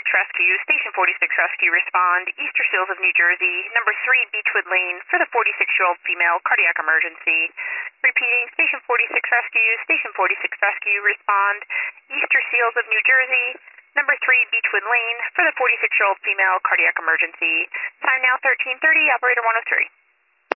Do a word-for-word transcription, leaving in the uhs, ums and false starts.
Rescue, Station forty-six Rescue, respond. Easter Seals of New Jersey, number three Beechwood Lane, for the forty-six-year-old female, cardiac emergency. Repeating, Station forty-six Rescue, Station forty-six Rescue, respond. Easter Seals of New Jersey, number three Beechwood Lane, for the forty-six-year-old female, cardiac emergency. Time now thirteen thirty, operator one oh three.